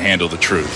handle the truth.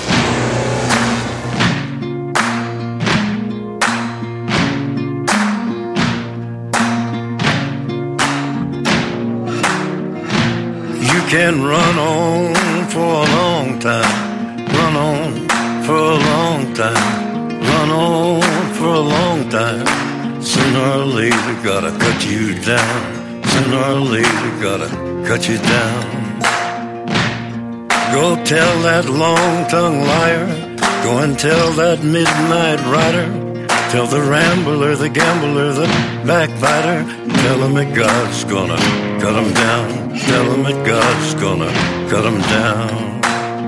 You can run on for a long time, run on for a long time, run on for a long time. Sooner or later, gotta cut you down. Sooner or later, gotta cut you down. Go tell that long-tongued liar, go and tell that midnight rider, tell the rambler, the gambler, the backbiter, tell him that God's gonna cut him down. Tell him that God's gonna cut him down.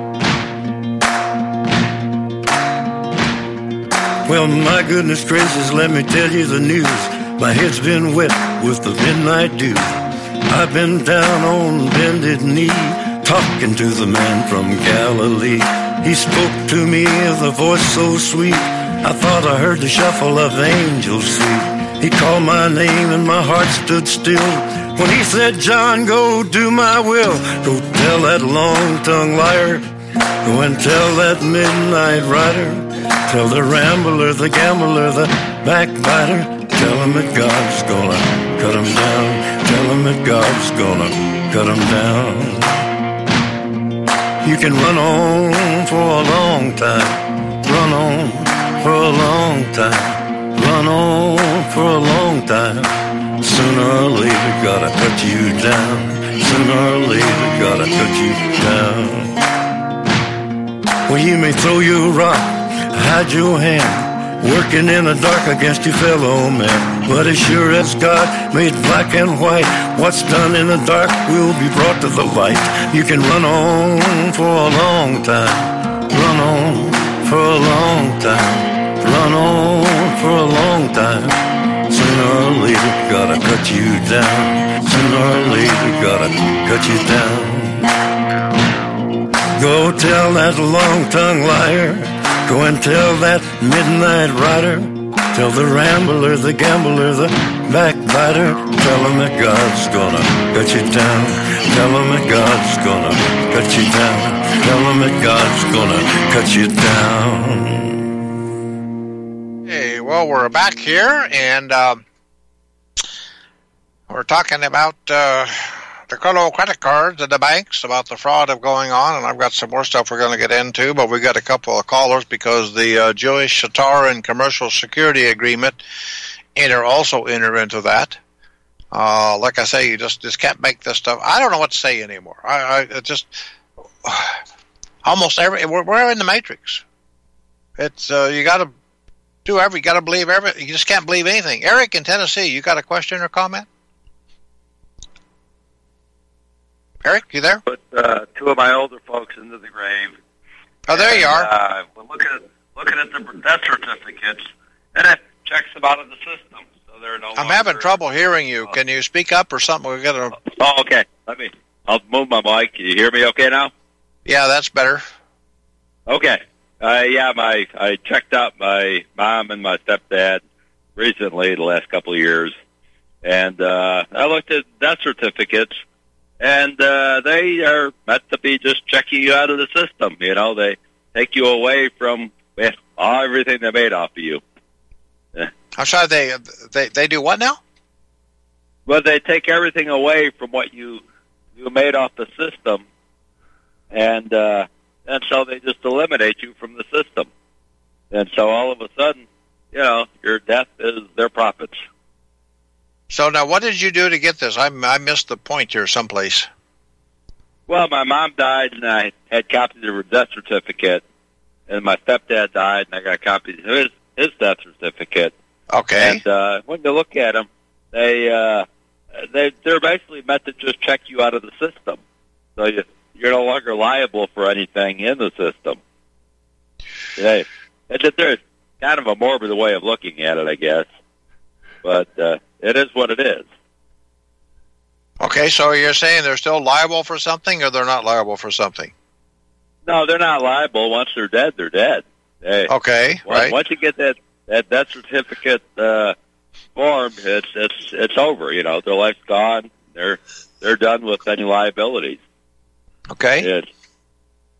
Well, my goodness gracious, let me tell you the news. My head's been wet with the midnight dew. I've been down on bended knee, talking to the man from Galilee. He spoke to me with a voice so sweet, I thought I heard the shuffle of angels sweet. He called my name and my heart stood still when he said, John, go do my will. Go tell that long-tongued liar, go and tell that midnight rider, tell the rambler, the gambler, the backbiter, tell him that God's gonna cut him down. Tell him that God's gonna cut him down. You can run on for a long time, run on for a long time, run on for a long time. Sooner or later, gotta cut you down. Sooner or later, gotta cut you down. Well, you may throw your rock, hide your hand, working in the dark against your fellow man. But as sure as God made black and white, what's done in the dark will be brought to the light. You can run on for a long time, run on for a long time, run on for a long time. Sooner or later, gotta cut you down. Sooner or later, gotta cut you down. Go tell that long-tongued liar, go and tell that midnight rider, tell the rambler, the gambler, the backbiter, tell him that God's gonna cut you down. Tell him that God's gonna cut you down. Tell him that God's gonna cut you down. Hey, well, we're back here, and we're talking about the credit cards and the banks, about the fraud of going on, and I've got some more stuff we're going to get into, but we've got a couple of callers because the Jewish Satar and Commercial Security Agreement also enter into that. Like I say, you just can't make this stuff. I don't know what to say anymore. I just almost we're in the Matrix. It's you got to do you got to believe everything. You just can't believe anything. Eric in Tennessee, you got a question or comment? Eric, you there? Put two of my older folks into the grave. Oh, there you are. We're looking at the death certificates, and it checks them out of the system. So they're no I'm having trouble hearing you. Can you speak up or something? We got to. Oh, okay. I'll move my mic. Can you hear me okay now? Yeah, that's better. Okay. I checked out my mom and my stepdad recently, the last couple of years, and I looked at death certificates. And they are meant to be just checking you out of the system. You know, they take you away from everything they made off of you. I'm sorry, they do what now? Well, they take everything away from what you made off the system, and so they just eliminate you from the system. And so all of a sudden, you know, your death is their profits. So now, what did you do to get this? I missed the point here someplace. Well, my mom died, and I had copies of her death certificate, and my stepdad died, and I got copies of his death certificate. Okay. And when you look at them, they're basically meant to just check you out of the system, so you're no longer liable for anything in the system. There's kind of a morbid way of looking at it, I guess, but. It is what it is. Okay, so you're saying they're still liable for something, or they're not liable for something? No, they're not liable. Once they're dead, they're dead. Okay, right. Once you get that death certificate form, it's over. You know, their life's gone. They're done with any liabilities. Okay.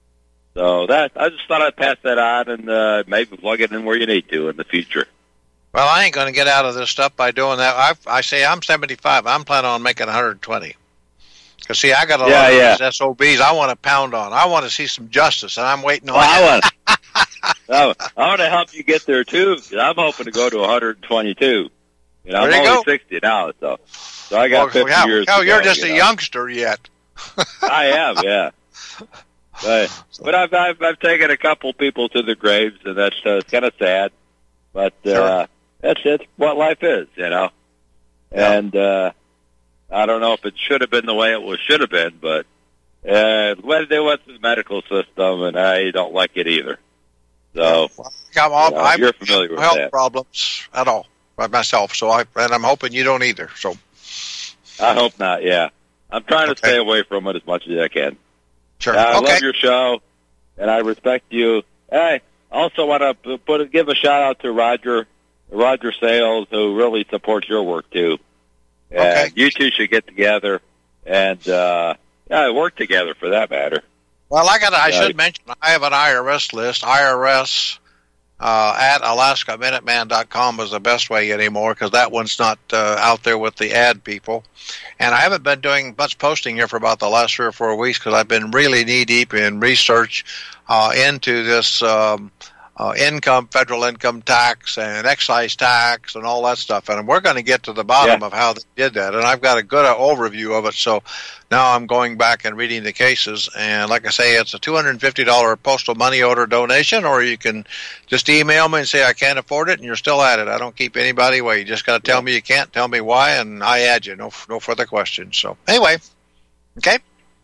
So I just thought I'd pass that on and maybe plug it in where you need to in the future. Well, I ain't going to get out of this stuff by doing that. I say I'm 75. I'm planning on making 120. Because, see, I got a lot of these SOBs I want to pound on. I want to see some justice, and I'm waiting on I want to help you get there, too, because I'm hoping to go to 122. I'm only 60 now, so I got 50 years to go. You're just a youngster yet. I am, yeah. But I've taken a couple people to their graves, and that's kind of sad. But that's what life is, And I don't know if it should have been the way it should have been, but when they went to the medical system, and I don't like it either. So you're familiar with health that. Problems at all by myself. So I'm hoping you don't either. So I hope not. Yeah, I'm trying to stay away from it as much as I can. Sure. I love your show, and I respect you. I also want to give a shout out to Roger Sales, who really supports your work too. And you two should get together and work together for that matter. Well, I should mention I have an IRS list. IRS at AlaskaMinuteman.com is the best way anymore because that one's not out there with the ad people. And I haven't been doing much posting here for about the last 3 or 4 weeks because I've been really knee-deep in research into this federal income tax and excise tax and all that stuff. And we're going to get to the bottom of how they did that. And I've got a good overview of it. So now I'm going back and reading the cases. And like I say, it's a $250 postal money order donation, or you can just email me and say I can't afford it, and you're still at it. I don't keep anybody away. You just got to tell me you can't, tell me why, and I add you. No further questions. So anyway, okay.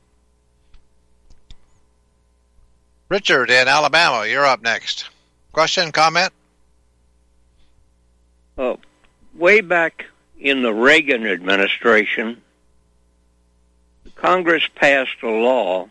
Richard in Alabama, you're up next. Question, comment? Way back in the Reagan administration, Congress passed a law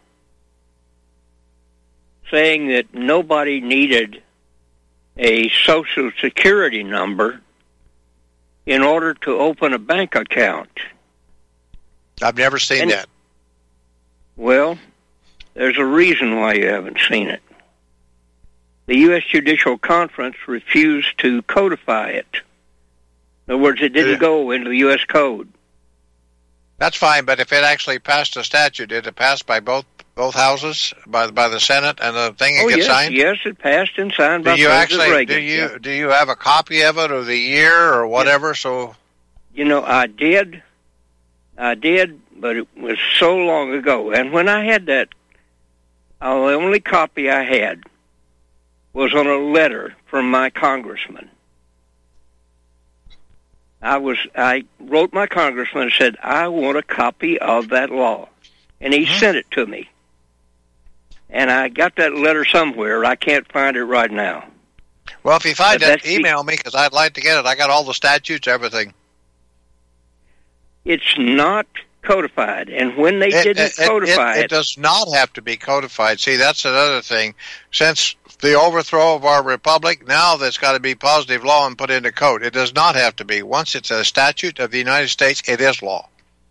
saying that nobody needed a Social Security number in order to open a bank account. I've never seen that. Well, there's a reason why you haven't seen it. The U.S. Judicial Conference refused to codify it. In other words, it didn't go into the U.S. Code. That's fine, but if it actually passed a statute, did it pass by both houses, by the Senate, and the thing gets signed? Yes, it passed and signed by President Reagan. Do you have a copy of it, or the year, or whatever? Yeah. So, I did, but it was so long ago. And when I had that, the only copy I had was on a letter from my congressman. I wrote my congressman and said, I want a copy of that law. And he sent it to me. And I got that letter somewhere. I can't find it right now. Well, if you find it, email me, because I'd like to get it. I got all the statutes, everything. It's not codified. And when they didn't codify it... It does not have to be codified. See, that's another thing. Since the overthrow of our republic, now there's got to be positive law and put into code. It does not have to be. Once it's a statute of the United States, it is law.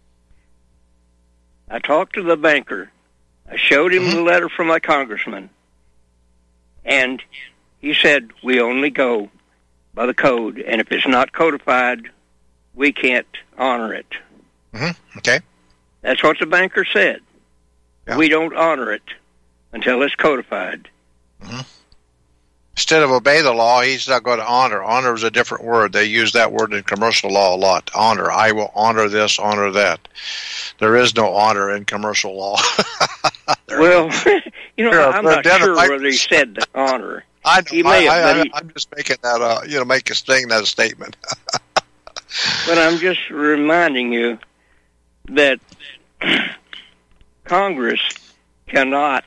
I talked to the banker. I showed him the letter from my congressman. And he said, we only go by the code. And if it's not codified, we can't honor it. Okay. That's what the banker said. Yeah. We don't honor it until it's codified. Instead of obey the law, he's not going to honor. Honor is a different word. They use that word in commercial law a lot. Honor. I will honor this, honor that. There is no honor in commercial law. Well, I'm not sure whether he said honor. I know. I'm just making that, making that a statement. But I'm just reminding you that Congress cannot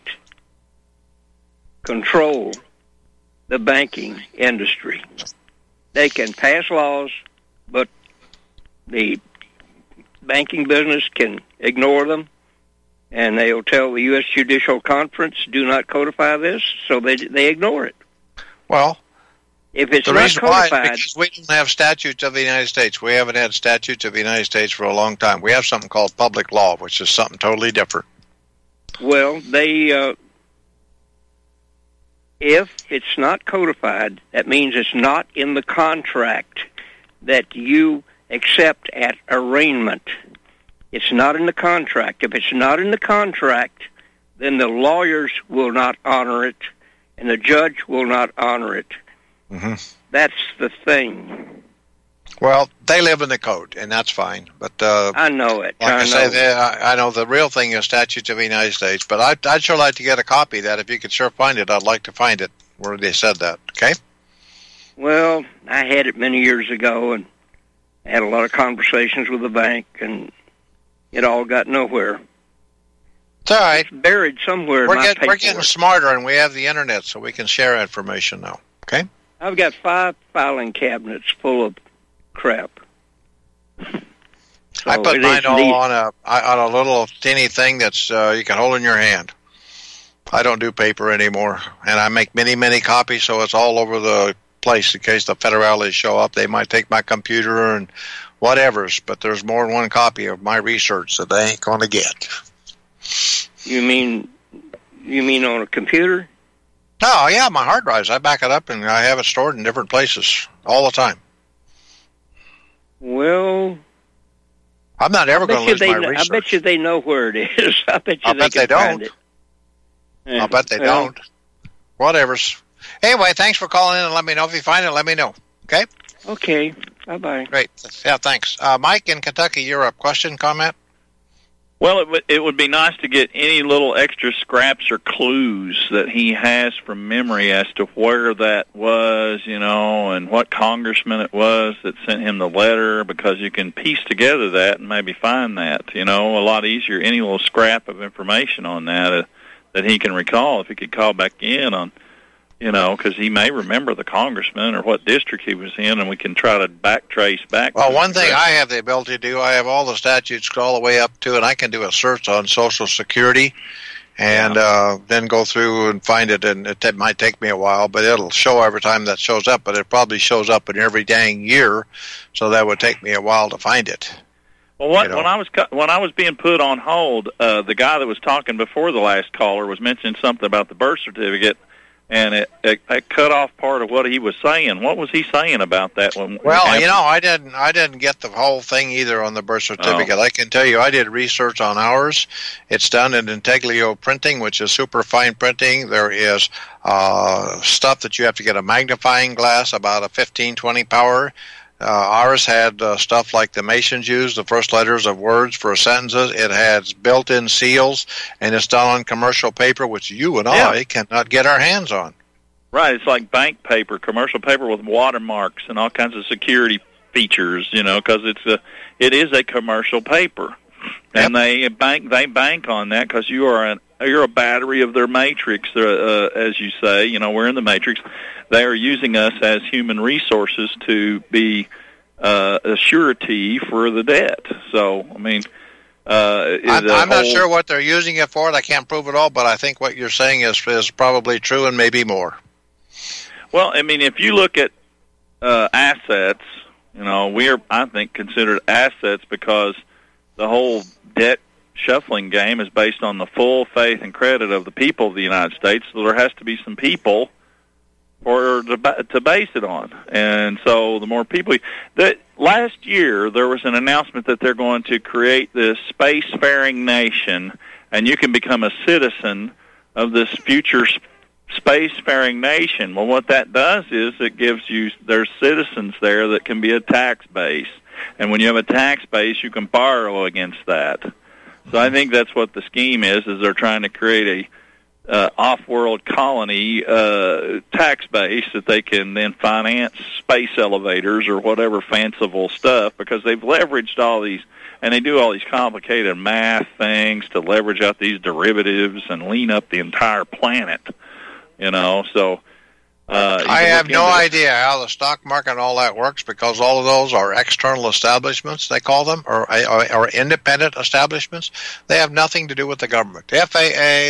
control the banking industry. They can pass laws, but the banking business can ignore them, and they'll tell the U.S. Judicial Conference, do not codify this, so they ignore it. Well, if it's the not reason codified... why is because we don't have statutes of the United States. We haven't had statutes of the United States for a long time. We have something called public law, which is something totally different. Well, they if it's not codified, that means it's not in the contract that you accept at arraignment. It's not in the contract. If it's not in the contract, then the lawyers will not honor it, and the judge will not honor it. Mm-hmm. That's the thing. Well, they live in the code, and that's fine. But I know it. Like I know the real thing is statutes of the United States. But I'd sure like to get a copy of that. If you could sure find it, I'd like to find it where they said that. Okay? Well, I had it many years ago, and had a lot of conversations with the bank, and it all got nowhere. It's all right. It's buried somewhere in my paperwork. We're getting smarter, and we have the Internet, so we can share information now. Okay? I've got 5 filing cabinets full of crap. So I put mine all on a little teeny thing that's you can hold in your hand. I don't do paper anymore, and I make many, many copies, so it's all over the place in case the federales show up. They might take my computer and whatever's, but there's more than one copy of my research that they ain't going to get. You mean on a computer? Oh, yeah, my hard drives. I back it up, and I have it stored in different places all the time. Well, I'm not ever going to lose my research. I bet you they know where it is. I bet they don't. Find it. I'll bet they don't. Whatever's. Anyway, thanks for calling in and let me know. If you find it, let me know. Okay? Okay. Bye-bye. Great. Yeah, thanks. Mike in Kentucky, you're up. Question, comment? Well, it would be nice to get any little extra scraps or clues that he has from memory as to where that was, and what congressman it was that sent him the letter, because you can piece together that and maybe find that, a lot easier. Any little scrap of information on that that he can recall, if he could call back in on, because he may remember the congressman or what district he was in, and we can try to backtrace back. Well, one thing I have the ability to do, I have all the statutes all the way up to, and I can do a search on Social Security and then go through and find it, and it might take me a while, but it'll show every time that shows up, but it probably shows up in every dang year, so that would take me a while to find it. Well, when I was being put on hold, the guy that was talking before the last caller was mentioning something about the birth certificate, and it cut off part of what he was saying. What was he saying about that? I didn't get the whole thing either on the birth certificate. I can tell you, I did research on ours. It's done in intaglio printing, which is super fine printing. There is stuff that you have to get a magnifying glass, about a 15-20 power. Ours had stuff like the Masons used, the first letters of words for sentences. It has built-in seals, and it's done on commercial paper, which you and I cannot get our hands on. Right, it's like bank paper, commercial paper with watermarks and all kinds of security features, because it is a commercial paper, and they bank on that because you're a battery of their matrix, as you say. We're in the matrix. They are using us as human resources to be a surety for the debt. So, I'm not sure what they're using it for. I can't prove it all, but I think what you're saying is probably true and maybe more. Well, if you look at assets, we are, I think, considered assets because the whole debt shuffling game is based on the full faith and credit of the people of the United States. So there has to be some people to base it on. And so the more people... Last year, there was an announcement that they're going to create this spacefaring nation, and you can become a citizen of this future spacefaring nation. Well, what that does is it gives you... There's citizens there that can be a tax base. And when you have a tax base, you can borrow against that. So I think that's what the scheme is they're trying to create a off-world colony tax base that they can then finance space elevators or whatever fanciful stuff, because they've leveraged all these, and they do all these complicated math things to leverage out these derivatives and lean up the entire planet, so... I have no idea how the stock market and all that works, because all of those are external establishments, they call them, or independent establishments. They have nothing to do with the government. The FAA,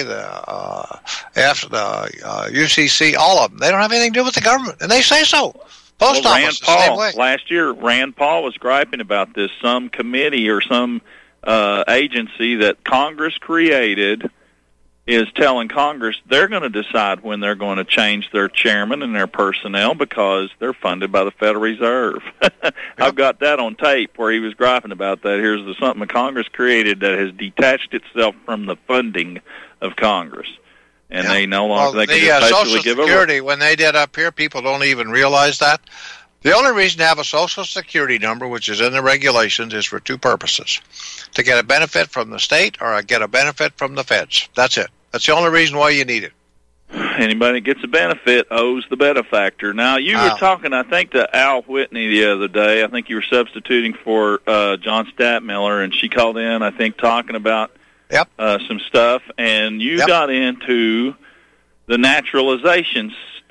the UCC, all of them, they don't have anything to do with the government, and they say so. Post office, the same way. Last year, Rand Paul was griping about this. Some committee or some agency that Congress created is telling Congress they're going to decide when they're going to change their chairman and their personnel because they're funded by the Federal Reserve. I've got that on tape where he was griping about that. Here's something Congress created that has detached itself from the funding of Congress. And they no longer they can just basically Social give Security, when they did up here, people don't even realize that. The only reason to have a Social Security number, which is in the regulations, is for two purposes: to get a benefit from the state or get a benefit from the feds. That's it. That's the only reason why you need it. Anybody that gets a benefit owes the benefactor. Now, you were talking, I think, to Al Whitney the other day. I think you were substituting for John Statmiller, and she called in, I think, talking about some stuff, and you got into the naturalization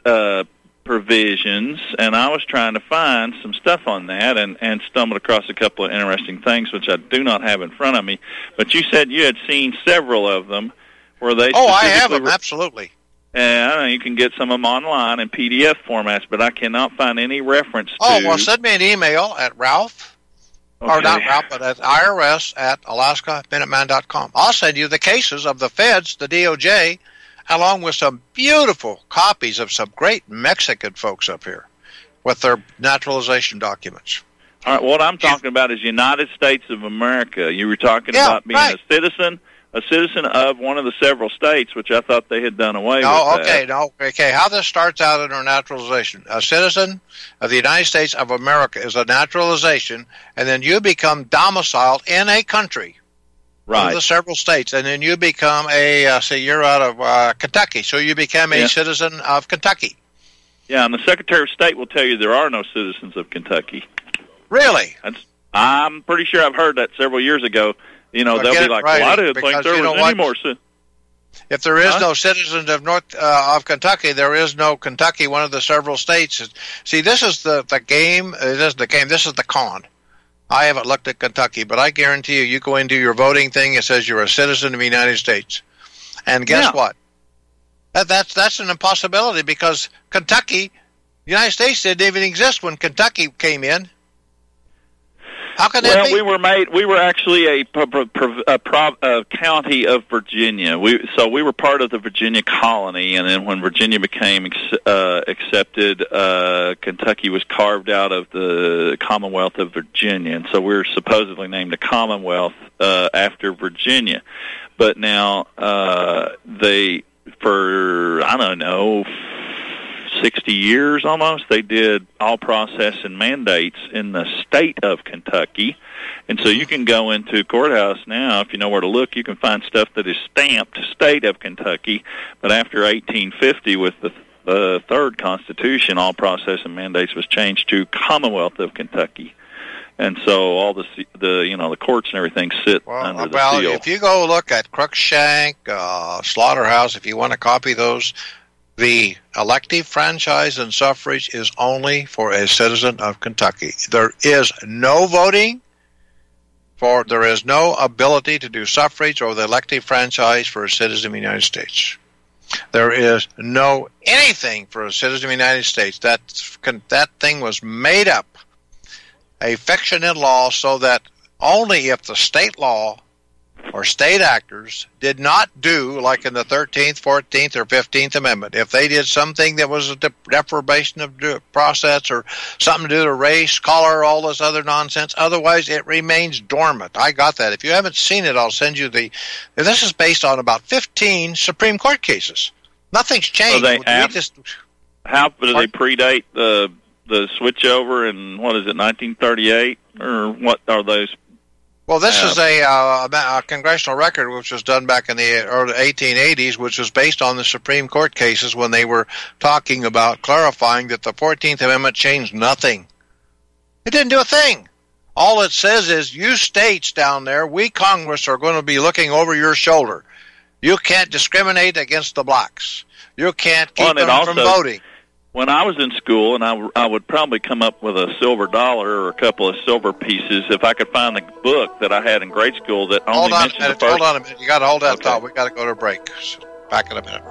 provisions, and I was trying to find some stuff on that and stumbled across a couple of interesting things, which I do not have in front of me. But you said you had seen several of them where they I have them, absolutely. And I know you can get some of them online in PDF formats, but I cannot find any reference to... Oh, well, send me an email at Ralph, or not Ralph, but at IRS@AlaskaMinuteman.com. I'll send you the cases of the feds, the DOJ, along with some beautiful copies of some great Mexican folks up here with their naturalization documents. All right, what I'm talking about is United States of America. You were talking about being a citizen of one of the several states, which I thought they had done away with that. Okay. How this starts out in our naturalization. A citizen of the United States of America is a naturalization, and then you become domiciled in a country. Right. One of the several states, and then you become say you're out of Kentucky, so you become a citizen of Kentucky. Yeah, and the Secretary of State will tell you there are no citizens of Kentucky. Really? I'm pretty sure I've heard that several years ago. You know, they'll be like, well, I didn't think there was any more. If there is no citizens of of Kentucky, there is no Kentucky, one of the several states. See, this is the game. It isn't the game. This is the con. I haven't looked at Kentucky, but I guarantee you go into your voting thing, it says you're a citizen of the United States. And guess what? That's an impossibility because Kentucky, the United States didn't even exist when Kentucky came in. How can that be? We were actually a county of Virginia. So we were part of the Virginia colony, and then when Virginia became accepted, Kentucky was carved out of the Commonwealth of Virginia, and so we were supposedly named a Commonwealth after Virginia. But now for 60 years almost, they did all process and mandates in the state of Kentucky. And so you can go into courthouse now, if you know where to look, you can find stuff that is stamped state of Kentucky. But after 1850, with the third Constitution, all process and mandates was changed to Commonwealth of Kentucky. And so all the courts and everything sit under the seal. If you go look at Cruikshank, Slaughterhouse, if you want to copy those, the elective franchise and suffrage is only for a citizen of Kentucky. There is no voting there is no ability to do suffrage or the elective franchise for a citizen of the United States. There is no anything for a citizen of the United States. That thing was made up, a fiction in law, so that only if the state law or state actors did not do, like in the 13th, 14th, or 15th Amendment, if they did something that was a deprivation of process or something to do to race, color, all this other nonsense, otherwise it remains dormant. I got that. If you haven't seen it, I'll send you this is based on about 15 Supreme Court cases. Nothing's changed. How do they predate the switchover in, 1938? Or what are those? Well, this is a congressional record which was done back in the early 1880s, which was based on the Supreme Court cases when they were talking about clarifying that the 14th Amendment changed nothing. It didn't do a thing. All it says is, you states down there, we Congress are going to be looking over your shoulder. You can't discriminate against the blacks. You can't keep them from voting. When I was in school, and I would probably come up with a silver dollar or a couple of silver pieces if I could find the book that I had in grade school that only mentioned the first... Hold on a minute. You got to hold that thought. We got to go to break. Back in a minute.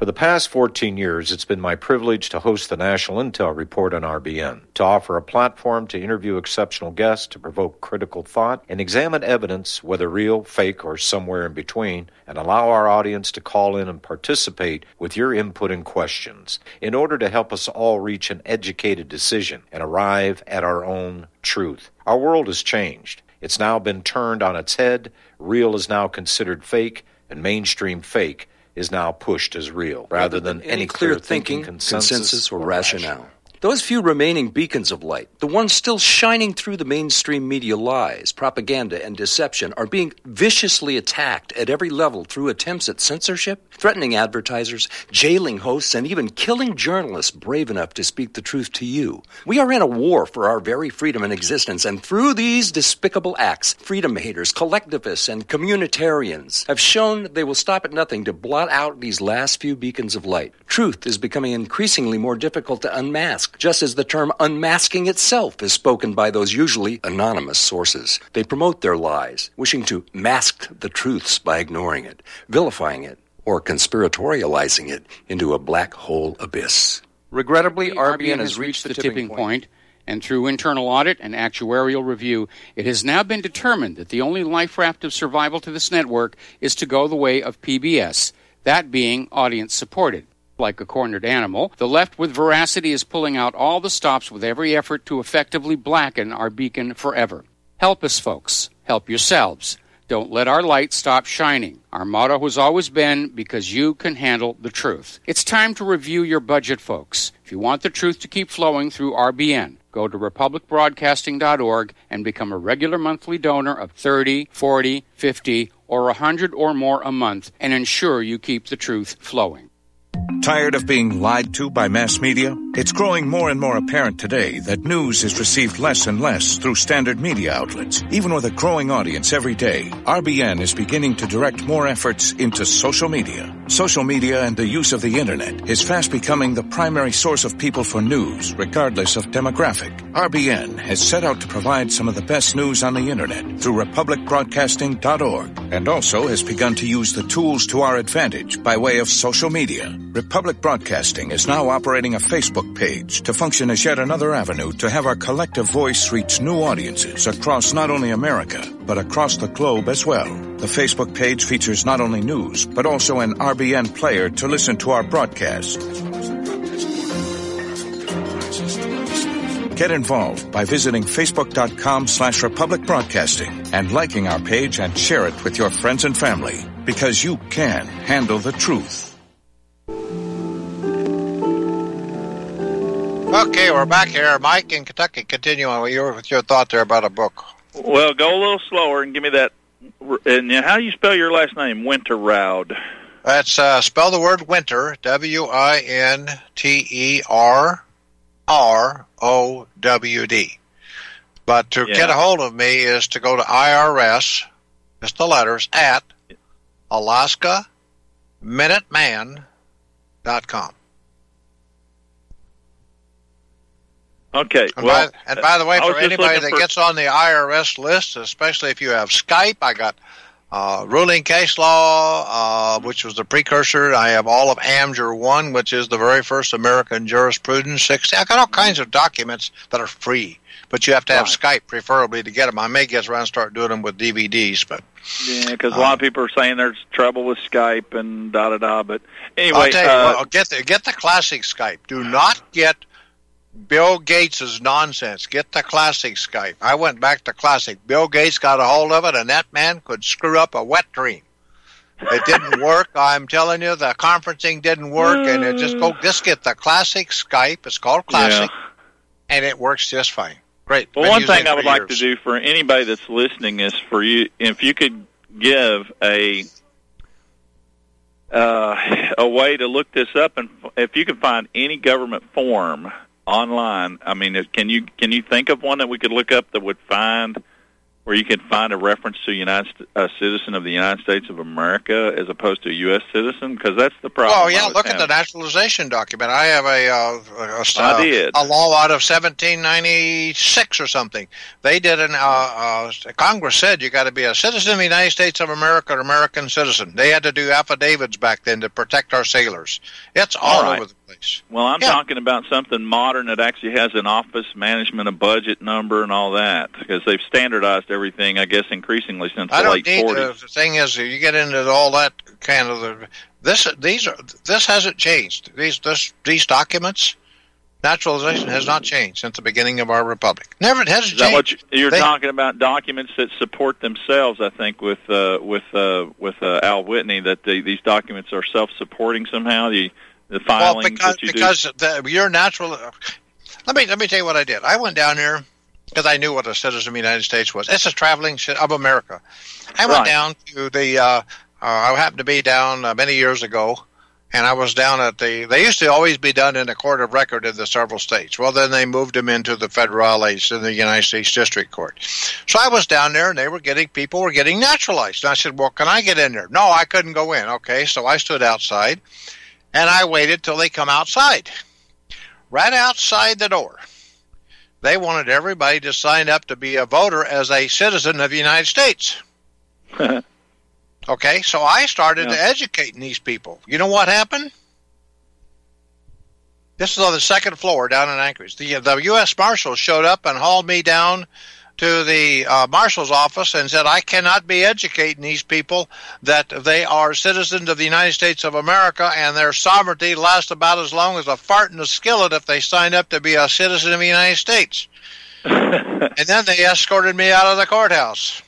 For the past 14 years, it's been my privilege to host the National Intel Report on RBN, to offer a platform to interview exceptional guests, to provoke critical thought, and examine evidence, whether real, fake, or somewhere in between, and allow our audience to call in and participate with your input and questions in order to help us all reach an educated decision and arrive at our own truth. Our world has changed. It's now been turned on its head. Real is now considered fake, and mainstream fake is now pushed as real, rather than any clear thinking, consensus, or rationale. Those few remaining beacons of light, the ones still shining through the mainstream media lies, propaganda, and deception, are being viciously attacked at every level through attempts at censorship, threatening advertisers, jailing hosts, and even killing journalists brave enough to speak the truth to you. We are in a war for our very freedom and existence, and through these despicable acts, freedom haters, collectivists, and communitarians have shown they will stop at nothing to blot out these last few beacons of light. Truth is becoming increasingly more difficult to unmask, just as the term unmasking itself is spoken by those usually anonymous sources. They promote their lies, wishing to mask the truths by ignoring it, vilifying it, or conspiratorializing it into a black hole abyss. Regrettably, RBN has reached the tipping point, and through internal audit and actuarial review, it has now been determined that the only life raft of survival to this network is to go the way of PBS, that being audience-supported. Like a cornered animal, the left with veracity is pulling out all the stops with every effort to effectively blacken our beacon forever. Help us, folks. Help yourselves. Don't let our light stop shining. Our motto has always been, because you can handle the truth. It's time to review your budget, folks. If you want the truth to keep flowing through RBN, go to republicbroadcasting.org and become a regular monthly donor of $30, $40, $50, or $100 or more a month and ensure you keep the truth flowing. Tired of being lied to by mass media? It's growing more and more apparent today that news is received less and less through standard media outlets. Even with a growing audience every day, RBN is beginning to direct more efforts into social media. Social media and the use of the internet is fast becoming the primary source of people for news, regardless of demographic. RBN has set out to provide some of the best news on the internet through republicbroadcasting.org, and also has begun to use the tools to our advantage by way of social media. Republic Broadcasting is now operating a Facebook page to function as yet another avenue to have our collective voice reach new audiences across not only America, but across the globe as well. The Facebook page features not only news, but also an RBN player to listen to our broadcast. Get involved by visiting facebook.com/Republic Broadcasting and liking our page and share it with your friends and family, because you can handle the truth. Okay, we're back here. Mike in Kentucky, continue on with your thought there about a book. Well, go a little slower and give me that. And how do you spell your last name? Winterrowd. That's spell the word winter, WINTERROWD. But to get a hold of me is to go to IRS, just the letters, at AlaskaMinuteman.com. Okay. Well, and by the way, for anybody that gets on the IRS list, especially if you have Skype, I got ruling case law, which was the precursor. I have all of AMJUR 1, which is the very first American jurisprudence 60. I got all kinds of documents that are free, but you have to have Skype preferably to get them. I may get around and start doing them with DVDs, but yeah, because a lot of people are saying there's trouble with Skype and da-da-da. But anyway, I'll tell you, get the classic Skype. Do not get Bill Gates' nonsense. Get the classic Skype. I went back to classic. Bill Gates got a hold of it, and that man could screw up a wet dream. It didn't work. I'm telling you, the conferencing didn't work, and it just get the classic Skype. It's called Classic, and it works just fine. Great. Well, one thing I would like to do for anybody that's listening is for you, if you could give a way to look this up, and if you could find any government form online. I mean, can you think of one that we could look up that would find where you can find a reference to a citizen of the United States of America as opposed to a U.S. citizen? Because that's the problem. Oh, yeah, look at the naturalization document. I have a law out of 1796 or something. They did Congress said you got to be a citizen of the United States of America, an American citizen. They had to do affidavits back then to protect our sailors. It's all over the place. Well, I'm talking about something modern that actually has an office management, a budget number, and all that, because they've standardized everything, I guess, increasingly since the late 40s. The thing is, you get into all that kind of this hasn't changed. These documents, naturalization has not changed since the beginning of our republic. Never, it hasn't changed. You're talking about documents that support themselves. I think with Al Whitney that these documents are self-supporting somehow. The filings because you're natural. Let me tell you what I did. I went down there because I knew what a citizen of the United States was. It's a traveling of America. I went down to I happened to be down many years ago, and I was down at they used to always be done in the court of record in the several states. Well, then they moved them into the federales in the United States District Court. So I was down there, and people were getting naturalized. And I said, well, can I get in there? No, I couldn't go in. Okay, so I stood outside, and I waited till they come outside. Right outside the door, they wanted everybody to sign up to be a voter as a citizen of the United States. Okay, so I started educating these people. You know what happened? This is on the second floor down in Anchorage. The U.S. Marshals showed up and hauled me down to the Marshal's office and said, I cannot be educating these people that they are citizens of the United States of America and their sovereignty lasts about as long as a fart in a skillet if they sign up to be a citizen of the United States. And then they escorted me out of the courthouse.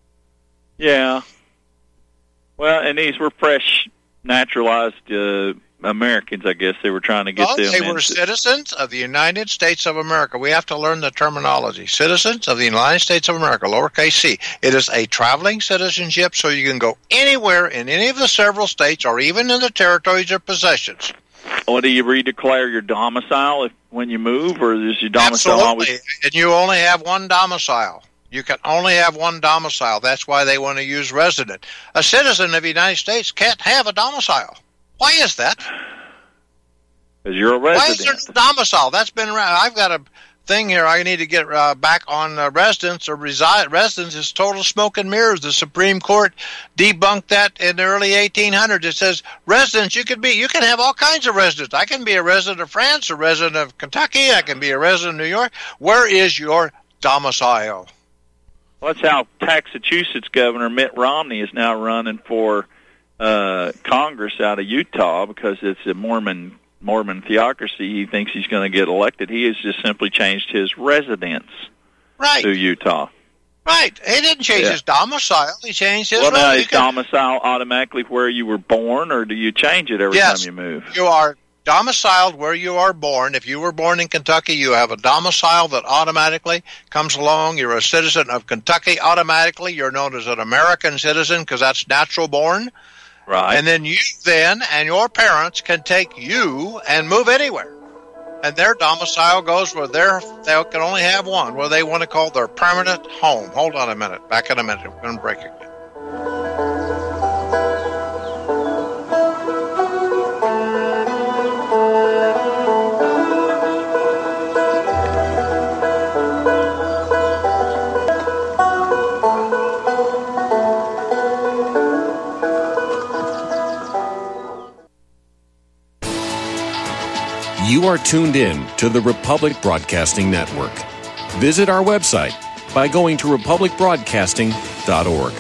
Yeah. Well, and these were fresh, naturalized Americans, I guess. They were trying to get them. They were citizens of the United States of America. We have to learn the terminology. Citizens of the United States of America, lowercase c. It is a traveling citizenship, so you can go anywhere in any of the several states or even in the territories or possessions. Well, do you redeclare your domicile when you move, or is your domicile always? And you only have one domicile. You can only have one domicile. That's why they want to use resident. A citizen of the United States can't have a domicile. Why is that? Because you're a resident. Why is there no domicile? That's been around. I've got a thing here. I need to get back on residence or reside. Residence is total smoke and mirrors. The Supreme Court debunked that in the early 1800s. It says residence. You can have all kinds of residents. I can be a resident of France, a resident of Kentucky. I can be a resident of New York. Where is your domicile? Well, that's how Massachusetts Governor Mitt Romney is now running for Congress out of Utah because it's a Mormon theocracy. He thinks he's going to get elected. He has just simply changed his residence to Utah. Right. He didn't change his domicile. He changed his residence. Well, now, is domicile automatically where you were born, or do you change it every time you move? You are domiciled where you are born. If you were born in Kentucky, you have a domicile that automatically comes along. You're a citizen of Kentucky. Automatically, you're known as an American citizen because that's natural born. Right. And then you and your parents can take you and move anywhere. And their domicile goes where they can only have one, where they want to call their permanent home. Hold on a minute. Back in a minute. We're going to break it. You are tuned in to the Republic Broadcasting Network. Visit our website by going to republicbroadcasting.org.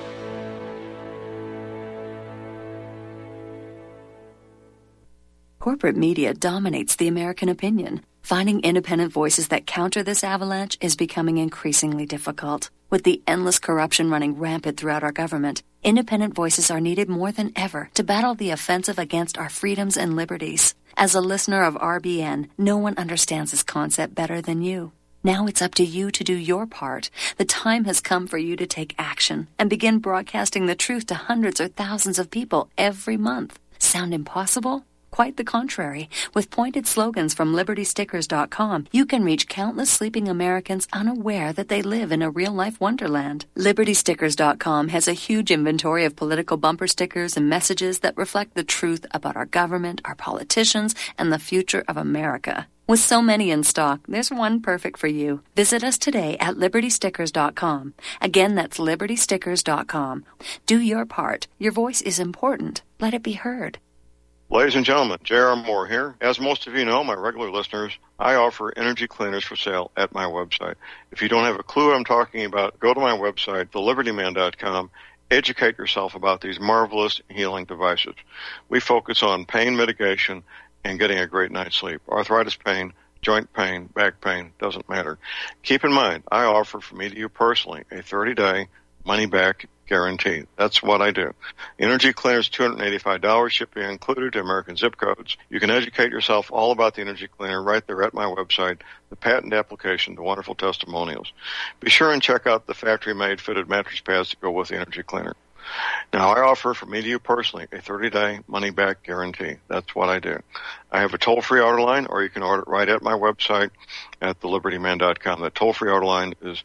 Corporate media dominates the American opinion. Finding independent voices that counter this avalanche is becoming increasingly difficult. With the endless corruption running rampant throughout our government, independent voices are needed more than ever to battle the offensive against our freedoms and liberties. As a listener of RBN, no one understands this concept better than you. Now it's up to you to do your part. The time has come for you to take action and begin broadcasting the truth to hundreds or thousands of people every month. Sound impossible? Quite the contrary. With pointed slogans from LibertyStickers.com, you can reach countless sleeping Americans unaware that they live in a real-life wonderland. LibertyStickers.com has a huge inventory of political bumper stickers and messages that reflect the truth about our government, our politicians, and the future of America. With so many in stock, there's one perfect for you. Visit us today at LibertyStickers.com. Again, that's LibertyStickers.com. Do your part. Your voice is important. Let it be heard. Ladies and gentlemen, J.R. Moore here. As most of you know, my regular listeners, I offer energy cleaners for sale at my website. If you don't have a clue what I'm talking about, go to my website, thelibertyman.com. Educate yourself about these marvelous healing devices. We focus on pain mitigation and getting a great night's sleep. Arthritis pain, joint pain, back pain, doesn't matter. Keep in mind, I offer from me to you personally a 30-day money-back guarantee. That's what I do. Energy cleaners, $285, shipping included to American zip codes. You can educate yourself all about the energy cleaner right there at my website, the patent application, the wonderful testimonials. Be sure and check out the factory-made fitted mattress pads that go with the energy cleaner. Now, I offer from me to you personally a 30-day money-back guarantee. That's what I do. I have a toll-free order line, or you can order it right at my website at thelibertyman.com. That toll-free order line is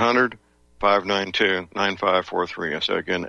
800-592-9543. I say again,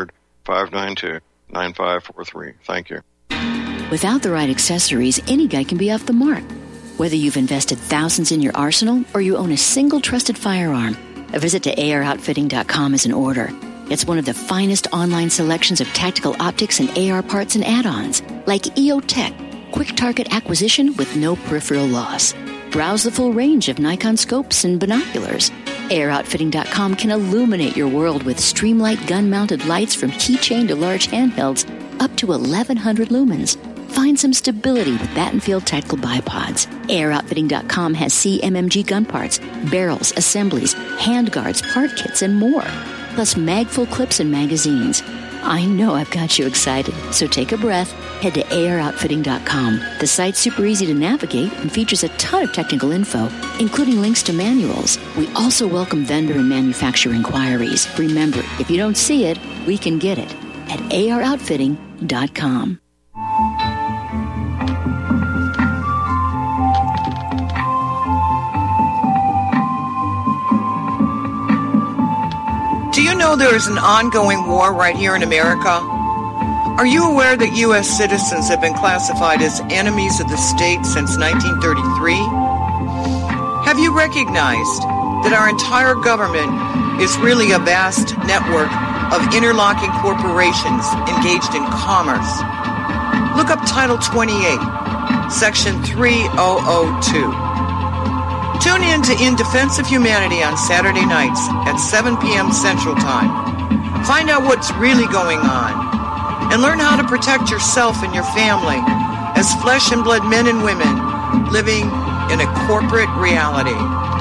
800-592-9543. Thank you. Without the right accessories, any guy can be off the mark. Whether you've invested thousands in your arsenal or you own a single trusted firearm, a visit to AROutfitting.com is in order. It's one of the finest online selections of tactical optics and AR parts and add-ons, like EOTech, quick target acquisition with no peripheral loss. Browse the full range of Nikon scopes and binoculars. AROutfitting.com can illuminate your world with Streamlight gun-mounted lights from keychain to large handhelds, up to 1,100 lumens. Find some stability with Battenfield tactical bipods. AROutfitting.com has CMMG gun parts, barrels, assemblies, handguards, part kits, and more. Plus mag-full clips and magazines. I know I've got you excited, so take a breath. Head to AROutfitting.com. The site's super easy to navigate and features a ton of technical info, including links to manuals. We also welcome vendor and manufacturer inquiries. Remember, if you don't see it, we can get it at AROutfitting.com. Do you know there is an ongoing war right here in America? Are you aware that U.S. citizens have been classified as enemies of the state since 1933? Have you recognized that our entire government is really a vast network of interlocking corporations engaged in commerce? Look up Title 28, Section 3002. Tune in to In Defense of Humanity on Saturday nights at 7 p.m. Central Time. Find out what's really going on and learn how to protect yourself and your family as flesh and blood men and women living in a corporate reality.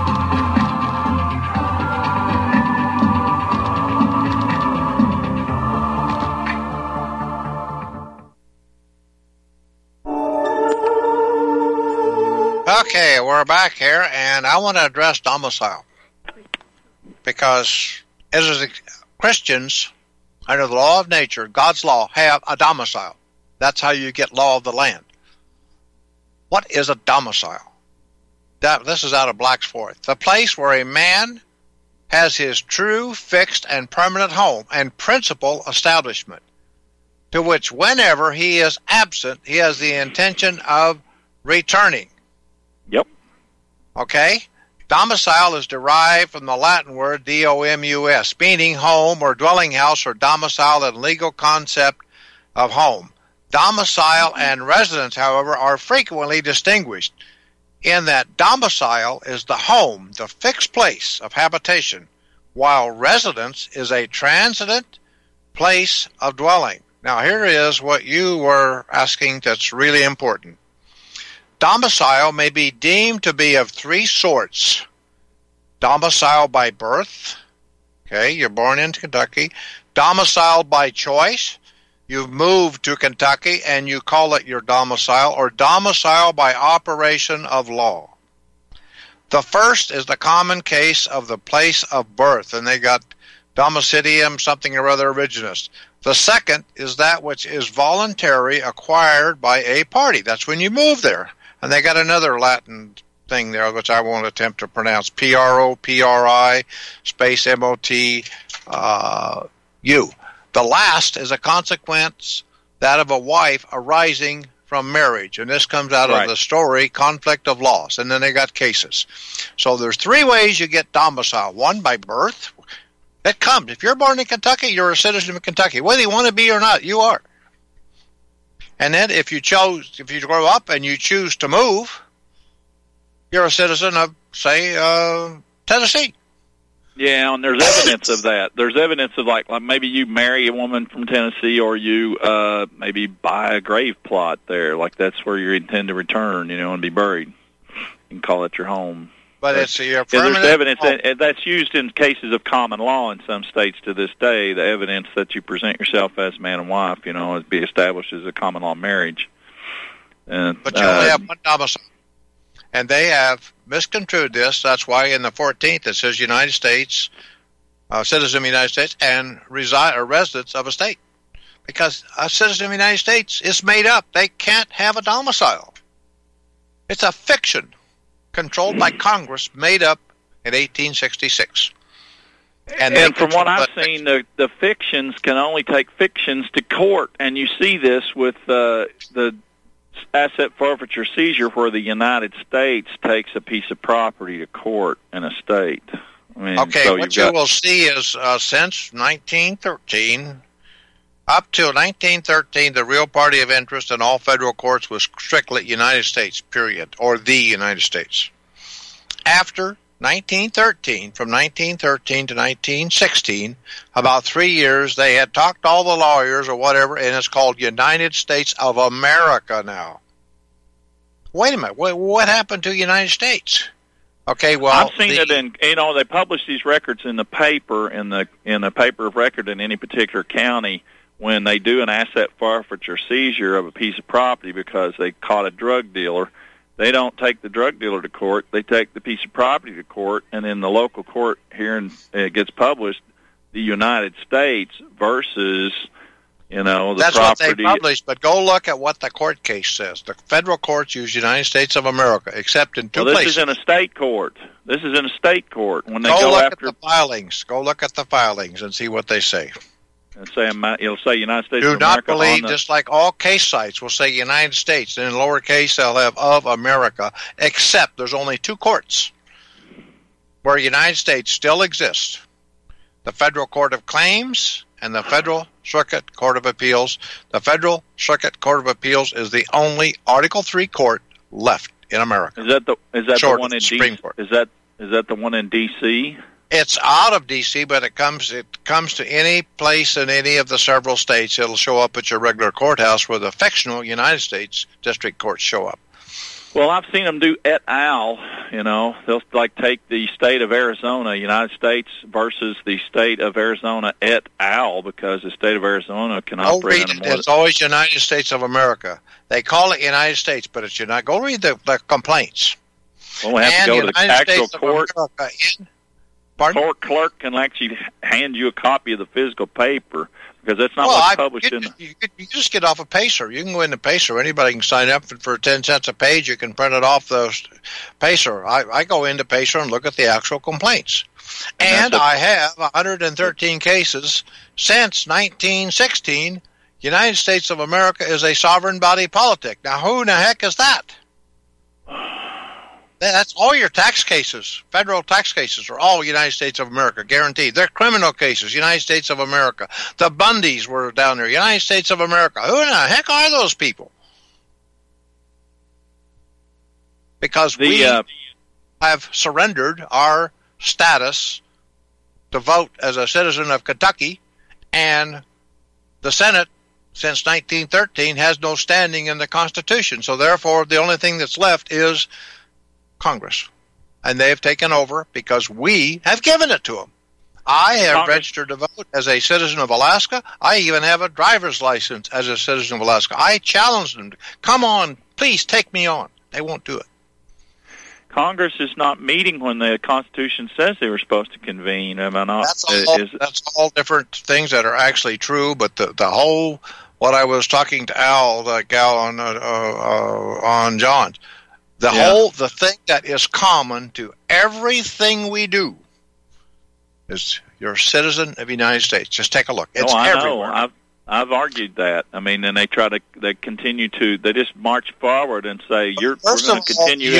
Okay, we're back here, and I want to address domicile. Because as Christians, under the law of nature, God's law, have a domicile. That's how you get law of the land. What is a domicile? This is out of Blacksforth. The place where a man has his true, fixed, and permanent home and principal establishment, to which whenever he is absent, he has the intention of returning. Yep. Okay? Domicile is derived from the Latin word domus, meaning home or dwelling house or domicile and legal concept of home. Domicile and residence, however, are frequently distinguished in that domicile is the home, the fixed place of habitation, while residence is a transient place of dwelling. Now, here is what you were asking that's really important. Domicile may be deemed to be of three sorts. Domicile by birth. Okay, you're born in Kentucky. Domicile by choice. You've moved to Kentucky and you call it your domicile, or domicile by operation of law. The first is the common case of the place of birth, and they got domicilium something or other originus. The second is that which is voluntary, acquired by a party. That's when you move there. And they got another Latin thing there, which I won't attempt to pronounce, P-R-O-P-R-I space M-O-T-U. The last is a consequence, that of a wife arising from marriage. And this comes out of the story, conflict of laws. And then they got cases. So there's three ways you get domicile. One, by birth. It comes. If you're born in Kentucky, you're a citizen of Kentucky. Whether you want to be or not, you are. And then if you grow up and you choose to move, you're a citizen of, say, Tennessee. Yeah, and there's evidence of that. There's evidence of like maybe you marry a woman from Tennessee, or you maybe buy a grave plot there, like that's where you intend to return, and be buried, and call it your home. But it's your permanent. There's evidence and that's used in cases of common law in some states to this day. The evidence that you present yourself as man and wife, is be established as a common law marriage. But you only have one domicile. And they have misconstrued this. That's why in the 14th it says United States, citizen of the United States, and residents of a state. Because a citizen of the United States is made up. They can't have a domicile. It's a fiction controlled by Congress, made up in 1866. And from what I've seen, the fictions can only take fictions to court. And you see this with the asset forfeiture seizure, where the United States takes a piece of property to court in a state. What you will see is since 1913, up till 1913, the real party of interest in all federal courts was strictly United States, period, or the United States. After 1913, from 1913 to 1916, about 3 years, they had talked to all the lawyers or whatever, and it's called United States of America now. Wait a minute, what happened to United States? Okay, well, I've seen it in, they publish these records in the paper, in the paper of record in any particular county, when they do an asset forfeiture seizure of a piece of property because they caught a drug dealer. They don't take the drug dealer to court. They take the piece of property to court, and in the local court here, it gets published, the United States versus, the That's property. What they publish, but go look at what the court case says. The federal courts use United States of America, except in two places. This is in a state court. This is in a state court. When they go look after at the filings. Go look at the filings and see what they say. It'll say United States Do of America. Do not believe, just like all case sites will say United States, and in lowercase they'll have of America, except there's only two courts where United States still exists. The Federal Court of Claims and the Federal Circuit Court of Appeals. The Federal Circuit Court of Appeals is the only Article III court left in America. Is that the one in Supreme Court? Is that the one in D.C.? It's out of D.C., but it comes to any place in any of the several states. It'll show up at your regular courthouse where the fictional United States district courts show up. Well, I've seen them do et al. They'll take the state of Arizona, United States versus the state of Arizona et al. Because the state of Arizona can operate under more. It's always United States of America. They call it United States, but it's United. Go read the complaints. Well, we have to go to the actual court. Court clerk can actually hand you a copy of the physical paper because that's not what's published in. You just get off a Pacer. You can go into Pacer. Anybody can sign up for 10 cents a page. You can print it off the Pacer. I go into Pacer and look at the actual complaints. And I have 113 cases since 1916. United States of America is a sovereign body politic. Now, who in the heck is that? That's all your tax cases. Federal tax cases are all United States of America, guaranteed. They're criminal cases, United States of America. The Bundys were down there, United States of America. Who in the heck are those people? Because we have surrendered our status to vote as a citizen of Kentucky, and the Senate, since 1913, has no standing in the Constitution. So therefore, the only thing that's left is Congress, and they have taken over because we have given it to them. I have registered to vote as a citizen of Alaska. I even have a driver's license as a citizen of Alaska. I challenged them, come on, please take me on. They won't do it. Congress is not meeting when the Constitution says they were supposed to convene. Am I not? That's all different things that are actually true, but the whole, what I was talking to Al, the gal on John's, the thing that is common to everything we do is you're a citizen of the United States. Just take a look. It's everywhere. Know. I've argued that. I mean, and they continue to, they just march forward and say, we're going to continue.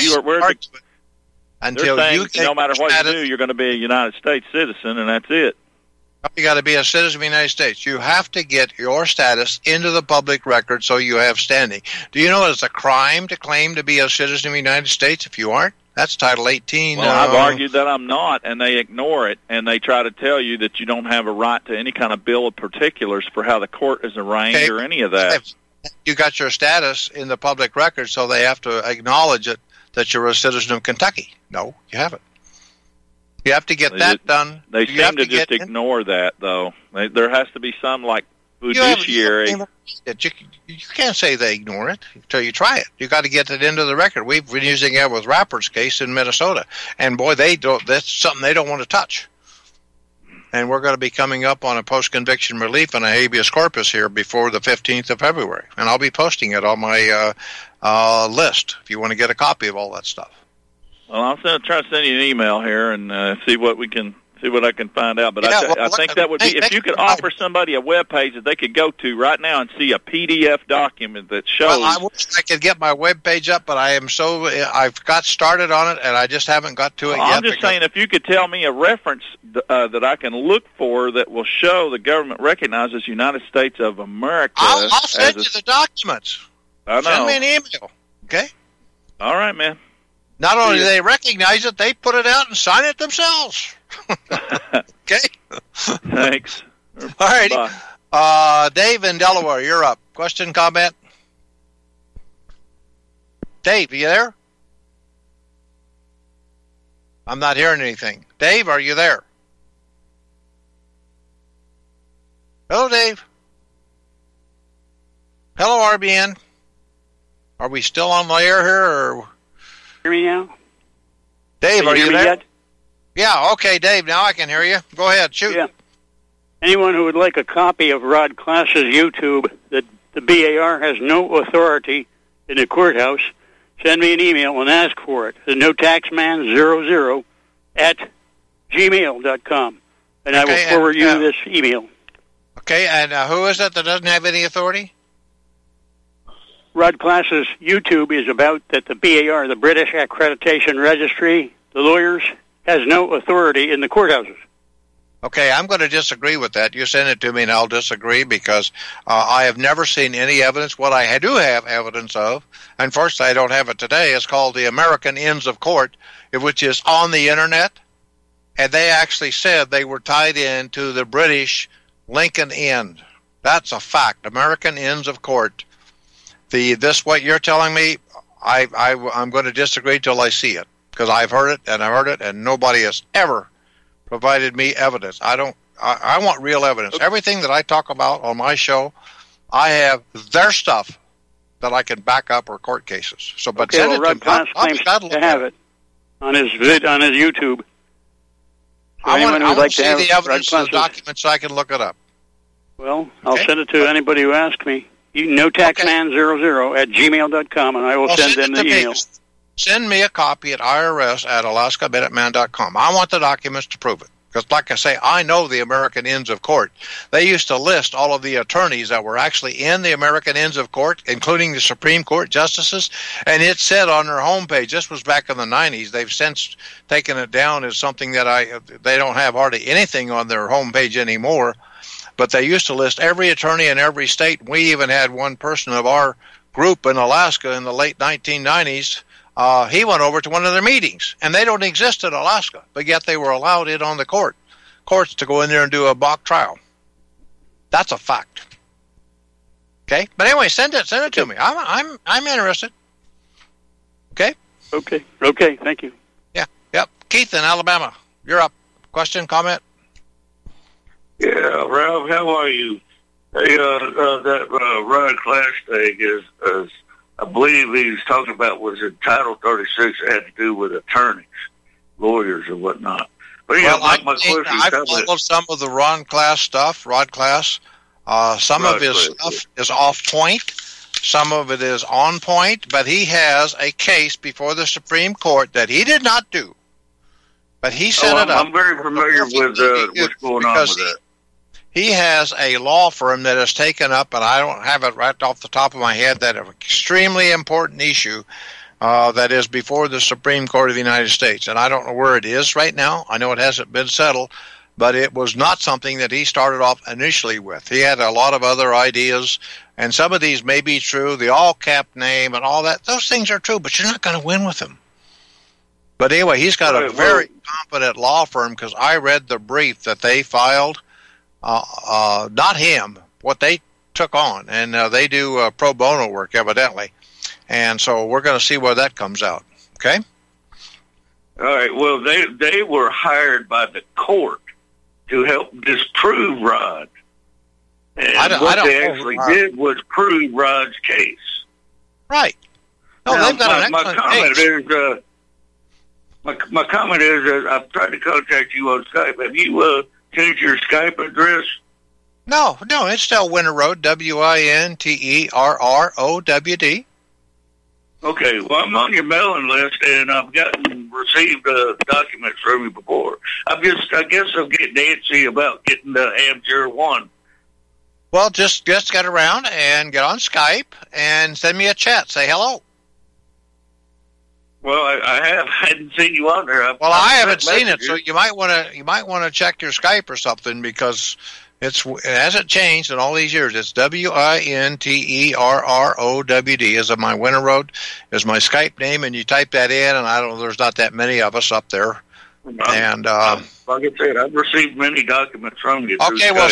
Until no matter what you do, you're going to be a United States citizen, and that's it. You got to be a citizen of the United States. You have to get your status into the public record so you have standing. Do you know it's a crime to claim to be a citizen of the United States if you aren't? That's Title 18. Well, I've argued that I'm not, and they ignore it, and they try to tell you that you don't have a right to any kind of bill of particulars for how the court is arranged or any of that. You got your status in the public record, so they have to acknowledge it that you're a citizen of Kentucky. No, you haven't. You have to get that done. They seem to just ignore that, though. There has to be some, like, fiduciary. You can't say they ignore it until you try it. You got to get it into the record. We've been using it with Rapper's case in Minnesota, and boy, that's something they don't want to touch. And we're going to be coming up on a post-conviction relief and a habeas corpus here before the 15th of February, and I'll be posting it on my list if you want to get a copy of all that stuff. Well, I'm going to try to send you an email here and see what I can find out. But I think that would be, if you could offer somebody a web page that they could go to right now and see a PDF document that shows. Well, I wish I could get my web page up, but I've got started on it and I just haven't got to it yet. I'm just saying, if you could tell me a reference that I can look for that will show the government recognizes United States of America. I'll send you the documents. I know. Send me an email. Okay. All right, man. Not only do they recognize it, they put it out and sign it themselves. Okay? Thanks. All righty. Dave in Delaware, you're up. Question, comment? Dave, are you there? I'm not hearing anything. Dave, are you there? Hello, Dave. Hello, RBN. Are we still on the air here, or... Hear me now? Dave, are you there? Yet? Yeah, okay, Dave, now I can hear you. Go ahead, shoot. Yeah. Anyone who would like a copy of Rod Klass's YouTube, that the BAR has no authority in the courthouse, send me an email and ask for it. The notaxman00 at gmail.com, and I will forward you this email. Okay, and who is it that doesn't have any authority? Rod Klass's YouTube is about that the BAR, the British Accreditation Registry, the lawyers, has no authority in the courthouses. Okay, I'm going to disagree with that. You send it to me and I'll disagree because I have never seen any evidence. What I do have evidence of, unfortunately I don't have it today, is called the American Inns of Court, which is on the Internet. And they actually said they were tied in to the British Lincoln Inn. That's a fact. American Inns of Court. This what you're telling me, I'm going to disagree till I see it, because I've heard it and nobody has ever provided me evidence. I want real evidence. Okay. Everything that I talk about on my show, I have their stuff that I can back up, or court cases. So, but send it Rod Klass claims to have it on his YouTube. So I want to see the evidence of the document so I can look it up. Well, I'll send it to anybody who asks me. notaxman00 at gmail.com, and I will send them the email. Send me a copy at IRS at alaskaminutman.com. I want the documents to prove it. Because, like I say, I know the American Inns of Court. They used to list all of the attorneys that were actually in the American Inns of Court, including the Supreme Court justices, and it said on their homepage, this was back in the 90s, they've since taken it down as something that they don't have hardly anything on their homepage anymore, but they used to list every attorney in every state. We even had one person of our group in Alaska in the late 1990s. He went over to one of their meetings, and they don't exist in Alaska, but yet they were allowed in on the courts to go in there and do a mock trial. That's a fact. Okay, but anyway, send it to me. I'm interested. Okay. Okay. Thank you. Yeah. Yep. Keith in Alabama, you're up. Question, comment? Yeah, Ralph, how are you? Hey, that Rod Klass thing is I believe he was talking about was in Title 36 that had to do with attorneys, lawyers, or whatnot. But yeah, well, my question I followed some of the Rod Class stuff. Some of his stuff is off point. Some of it is on point. But he has a case before the Supreme Court that he did not do. But he set it up. I'm very familiar with what's going on with that. He has a law firm that has taken up, and I don't have it right off the top of my head, that an extremely important issue that is before the Supreme Court of the United States. And I don't know where it is right now. I know it hasn't been settled, but it was not something that he started off initially with. He had a lot of other ideas, and some of these may be true. The all-cap name and all that, those things are true, but you're not going to win with them. But anyway, he's got a very competent law firm, because I read the brief that they filed. Not him, what they took on, and they do pro bono work, evidently. And so we're going to see where that comes out. Okay? All right. Well, they were hired by the court to help disprove Rod. And what they actually did was prove Rod's case. Right. No, now, they've got an excellent case. My comment is, I've tried to contact you on Skype. Have you changed your Skype address? No, it's still Winter Road, WINTERRROWD. Okay, well, I'm on your mailing list, and I've received documents from you before. I guess I'm getting antsy about getting the Amjur 1. Well, just get around and get on Skype and send me a chat. Say hello. Well, I hadn't seen you on there. I haven't seen it, so you might want to check your Skype or something, because it hasn't changed in all these years. It's WINTERROWD is my Winter Road is my Skype name, and you type that in, and I don't know, there's not that many of us up there. And like I said, I've received many documents from you. Okay, well,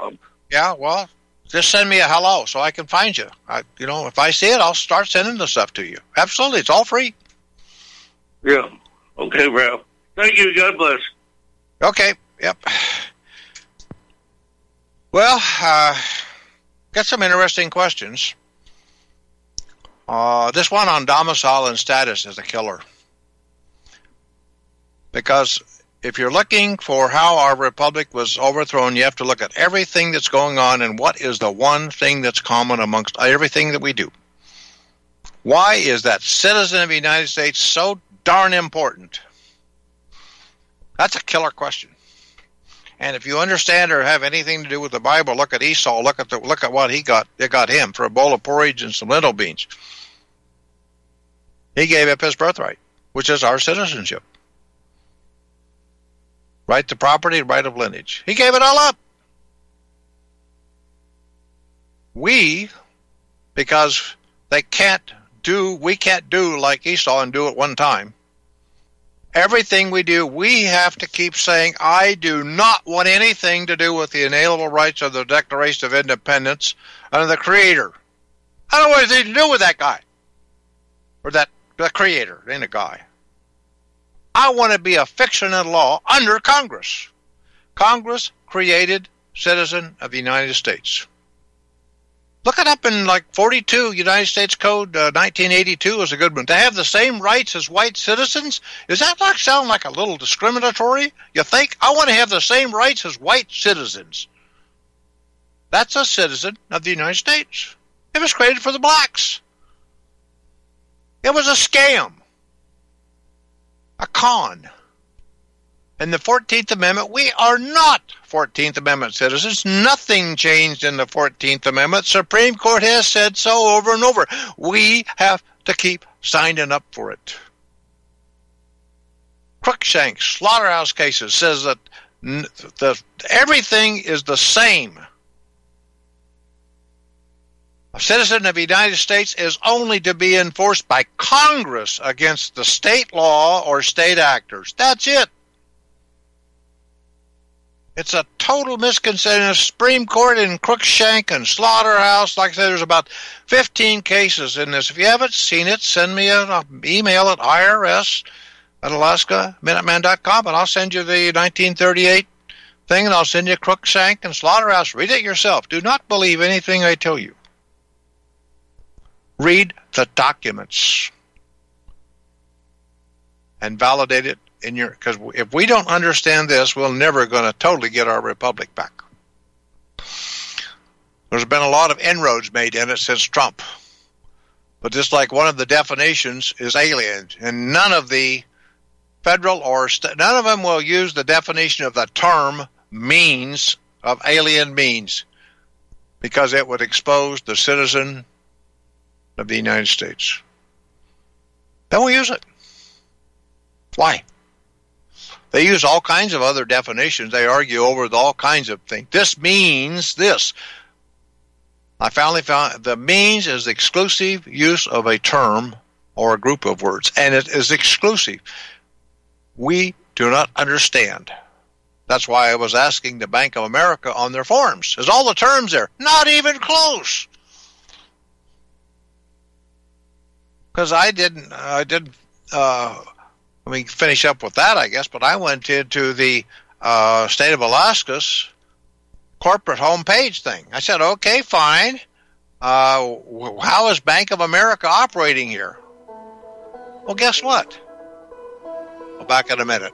just send me a hello so I can find you. If I see it, I'll start sending the stuff to you. Absolutely, it's all free. Yeah. Okay, Ralph. Thank you. God bless. Okay. Yep. Well, got some interesting questions. This one on domicile and status is a killer. Because if you're looking for how our republic was overthrown, you have to look at everything that's going on and what is the one thing that's common amongst everything that we do. Why is that citizen of the United States so darn important? That's a killer question. And if you understand or have anything to do with the Bible, look at Esau. Look at what he got. It got him for a bowl of porridge and some lentil beans. He gave up his birthright, which is our citizenship. Right to property, right of lineage. He gave it all up. Because we can't do like Esau and do it one time. Everything we do, we have to keep saying, I do not want anything to do with the inalienable rights of the Declaration of Independence and the Creator. I don't want anything to do with that guy. Or the Creator. It ain't a guy. I want to be a fiction in law under Congress. Congress created citizen of the United States. Look it up in 42, United States Code 1982 is a good one. To have the same rights as white citizens? Does that sound like a little discriminatory? You think? I want to have the same rights as white citizens. That's a citizen of the United States. It was created for the blacks. It was a scam. A con. In the 14th Amendment, we are not 14th Amendment citizens. Nothing changed in the 14th Amendment. Supreme Court has said so over and over. We have to keep signing up for it. Crookshank, slaughterhouse cases, says that everything is the same. A citizen of the United States is only to be enforced by Congress against the state law or state actors. That's it. It's a total misconception. The Supreme Court in Crookshank and Slaughterhouse, like I said, there's about 15 cases in this. If you haven't seen it, send me an email at irs@alaskaminutman.com, and I'll send you the 1938 thing, and I'll send you Crookshank and Slaughterhouse. Read it yourself. Do not believe anything I tell you. Read the documents and validate it in your, because if we don't understand this, we're never going to totally get our republic back. There's been a lot of inroads made in it since Trump. But just like one of the definitions is alien, and none of the federal or none of them will use the definition of the term means of alien means, because it would expose the citizen of the United States. They won't use it. Why? They use all kinds of other definitions. They argue over all kinds of things. This means this. I finally found the means is exclusive use of a term or a group of words, and it is exclusive. We do not understand. That's why I was asking the Bank of America on their forms. Is all the terms there? Not even close. Because let me finish up with that, I guess, but I went into the state of Alaska's corporate homepage thing. I said, okay, fine. How is Bank of America operating here? Well, guess what? I'll back in a minute.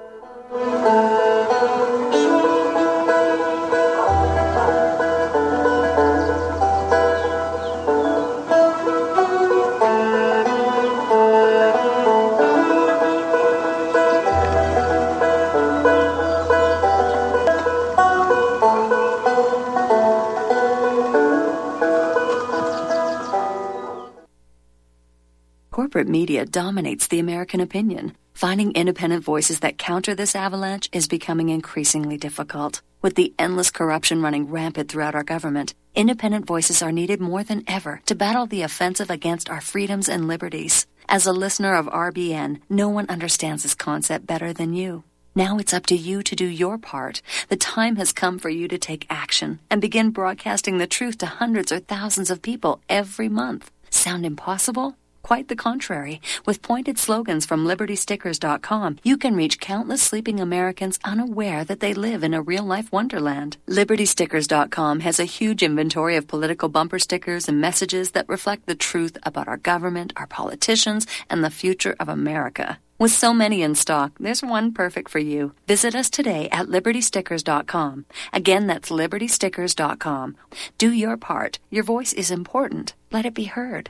Corporate media dominates the American opinion. Finding independent voices that counter this avalanche is becoming increasingly difficult. With the endless corruption running rampant throughout our government, independent voices are needed more than ever to battle the offensive against our freedoms and liberties. As a listener of RBN, no one understands this concept better than you. Now it's up to you to do your part. The time has come for you to take action and begin broadcasting the truth to hundreds or thousands of people every month. Sound impossible? Quite the contrary. With pointed slogans from LibertyStickers.com, you can reach countless sleeping Americans unaware that they live in a real-life wonderland. LibertyStickers.com has a huge inventory of political bumper stickers and messages that reflect the truth about our government, our politicians, and the future of America. With so many in stock, there's one perfect for you. Visit us today at LibertyStickers.com. Again, that's LibertyStickers.com. Do your part. Your voice is important. Let it be heard.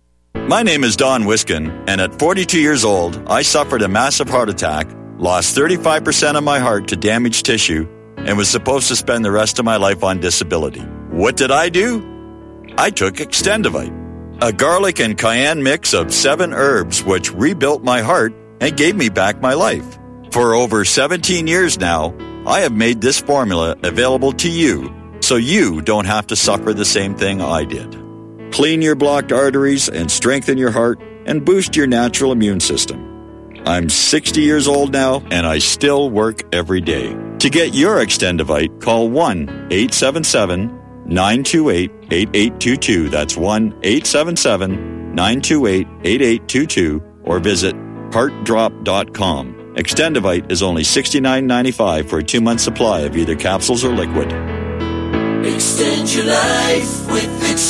My name is Don Wiskin, and at 42 years old, I suffered a massive heart attack, lost 35% of my heart to damaged tissue, and was supposed to spend the rest of my life on disability. What did I do? I took Extendivite, a garlic and cayenne mix of 7 herbs which rebuilt my heart and gave me back my life. For over 17 years now, I have made this formula available to you, so you don't have to suffer the same thing I did. Clean your blocked arteries and strengthen your heart and boost your natural immune system. I'm 60 years old now, and I still work every day. To get your Extendivite, call 1-877-928-8822. That's 1-877-928-8822, or visit heartdrop.com. Extendivite is only $69.95 for a 2-month supply of either capsules or liquid. Extend your life with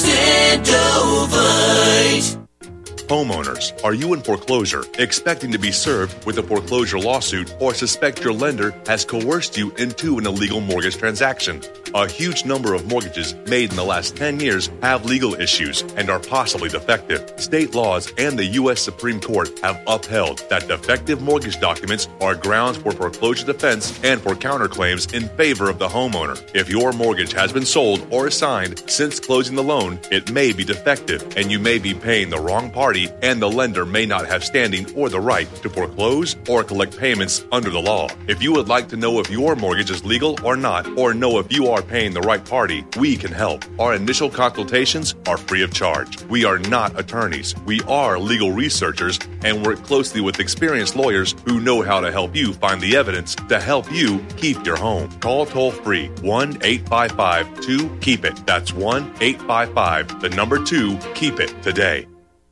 Extendovite. Homeowners, are you in foreclosure, expecting to be served with a foreclosure lawsuit, or suspect your lender has coerced you into an illegal mortgage transaction? A huge number of mortgages made in the last 10 years have legal issues and are possibly defective. State laws and the U.S. Supreme Court have upheld that defective mortgage documents are grounds for foreclosure defense and for counterclaims in favor of the homeowner. If your mortgage has been sold or assigned since closing the loan, it may be defective, and you may be paying the wrong party, and the lender may not have standing or the right to foreclose or collect payments under the law. If you would like to know if your mortgage is legal or not, or know if you are paying the right party, we can help. Our initial consultations are free of charge. We are not attorneys. We are legal researchers and work closely with experienced lawyers who know how to help you find the evidence to help you keep your home. Call toll-free 1-855-2-KEEP-IT. That's 1-855-2-KEEP-IT today.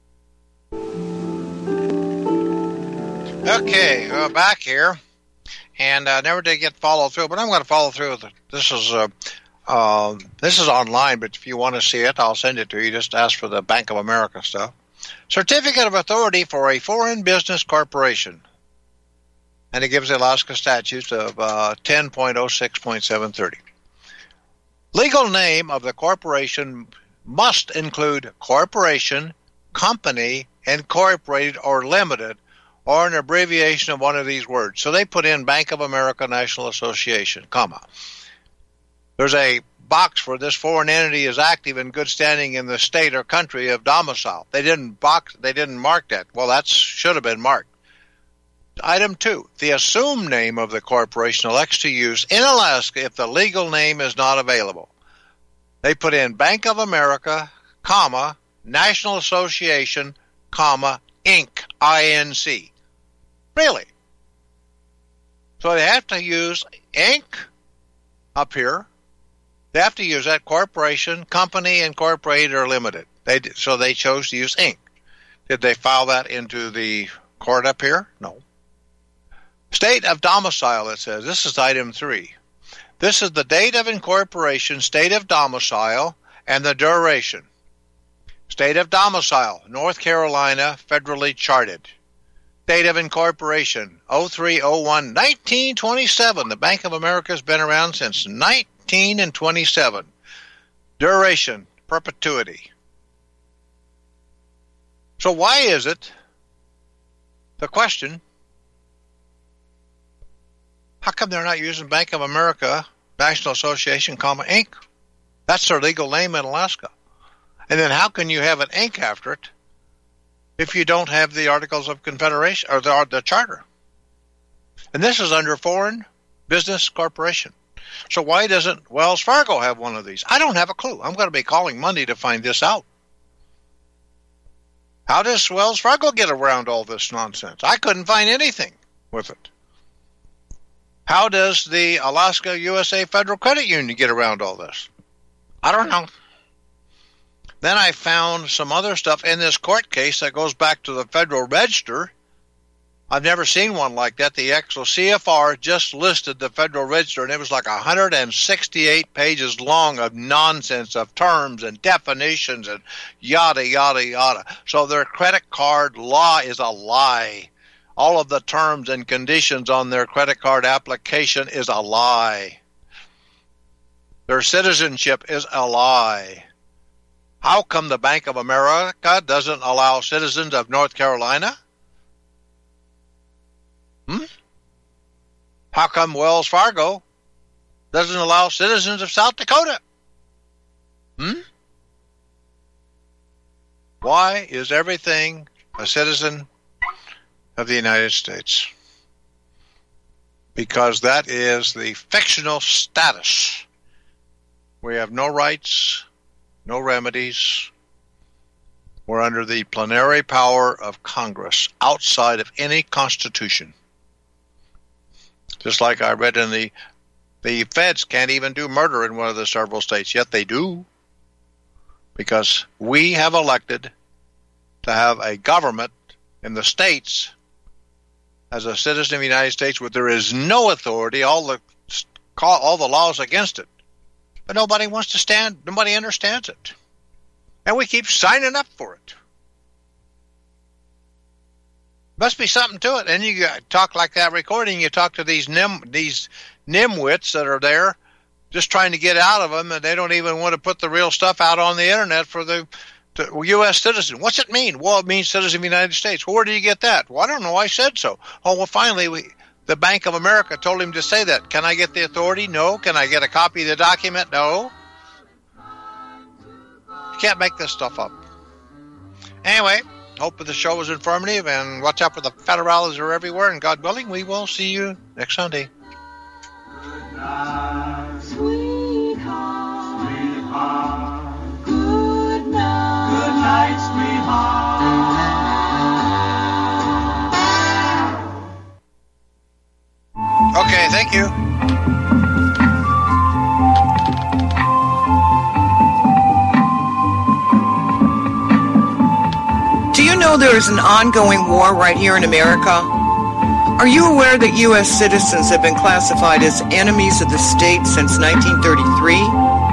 Okay, back here, and never did get follow through, but I'm going to follow through with it. This is This is online, but if you want to see it, I'll send it to you. Just ask for the Bank of America stuff. Certificate of Authority for a Foreign Business Corporation. And it gives the Alaska statutes of 10.06.730. Legal name of the corporation must include corporation, company, incorporated, or limited, or an abbreviation of one of these words. So they put in Bank of America National Association, comma. There's a box for this foreign entity is active in good standing in the state or country of domicile. They didn't mark that. Well, that should have been marked. Item 2, the assumed name of the corporation elects to use in Alaska if the legal name is not available. They put in Bank of America, comma, National Association, comma, Inc., I-N-C. Really? So they have to use Inc. up here. They have to use that corporation, company, incorporated, or limited. So they chose to use Inc. Did they file that into the court up here? No. State of domicile, it says. This is item 3. This is the date of incorporation, state of domicile, and the duration. State of domicile, North Carolina, federally charted. Date of incorporation, 03/01/1927. The Bank of America has been around since 1927. Duration, perpetuity. So why is it, the question, how come they're not using Bank of America, National Association, comma, Inc.? That's their legal name in Alaska. And then how can you have an Inc. after it if you don't have the Articles of Confederation or the Charter? And this is under Foreign Business Corporation. So why doesn't Wells Fargo have one of these? I don't have a clue. I'm going to be calling Monday to find this out. How does Wells Fargo get around all this nonsense? I couldn't find anything with it. How does the Alaska USA Federal Credit Union get around all this? I don't know. Then I found some other stuff in this court case that goes back to the Federal Register. I've never seen one like that. The actual CFR just listed the Federal Register, and it was like 168 pages long of nonsense of terms and definitions and yada, yada, yada. So their credit card law is a lie. All of the terms and conditions on their credit card application is a lie. Their citizenship is a lie. How come the Bank of America doesn't allow citizens of North Carolina? How come Wells Fargo doesn't allow citizens of South Dakota? Why is everything a citizen of the United States? Because that is the fictional status. We have no rights, no remedies. We're under the plenary power of Congress, outside of any constitution. Just like I read in the feds can't even do murder in one of the several states, yet they do. Because we have elected to have a government in the states as a citizen of the United States where there is no authority, all the laws against it. But nobody wants to stand, nobody understands it. And we keep signing up for it. Must be something to it. And you talk like that recording, you talk to these nimwits that are there just trying to get out of them, and they don't even want to put the real stuff out on the internet for the U.S. citizen. What's it mean? Well, it means citizen of the United States. Well, where do you get that? Well, I don't know. I said so. Oh, well, finally, the Bank of America told him to say that. Can I get the authority? No. Can I get a copy of the document? No. You can't make this stuff up. Anyway, hope the show was informative, and watch out for the federales are everywhere, and God willing, we will see you next Sunday. Good night, sweetheart. Sweetheart. Good night. Good night, sweetheart. Okay, thank you. Do you know there is an ongoing war right here in America? Are you aware that U.S. citizens have been classified as enemies of the state since 1933?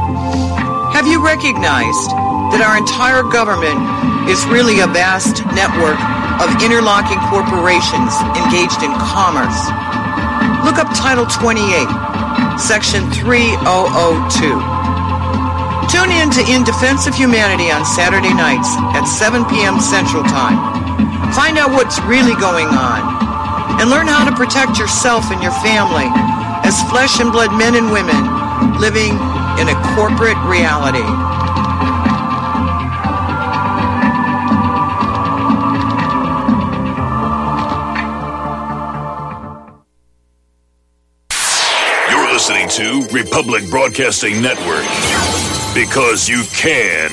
Have you recognized that our entire government is really a vast network of interlocking corporations engaged in commerce? Look up Title 28, Section 3002. Tune in to In Defense of Humanity on Saturday nights at 7 p.m. Central Time. Find out what's really going on and learn how to protect yourself and your family as flesh and blood men and women living in a corporate reality. You're listening to Republic Broadcasting Network, because you can.